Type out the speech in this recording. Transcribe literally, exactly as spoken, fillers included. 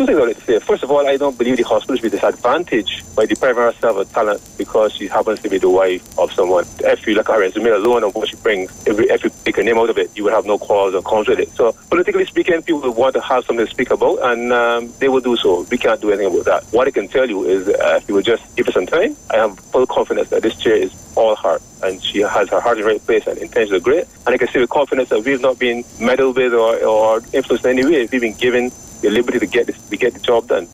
two things I would like to say. First of all, I don't believe the hospital should be disadvantaged by depriving herself of talent because she happens to be the wife of someone. If you look at her resume alone and what she brings, if, if you take a name out of it, you would have no cause or cons with it. So, politically speaking, people will want to have something to speak about, and um, they will do so. We can't do anything about that. What I can tell you is, uh, if you would just give her some time, I have full confidence that this chair is all her, and she has her heart in the right place, and intentions are great. And I can say with confidence that we've not been meddled with or, or influenced in any way. We've been given the liberty to get this, to get the job done.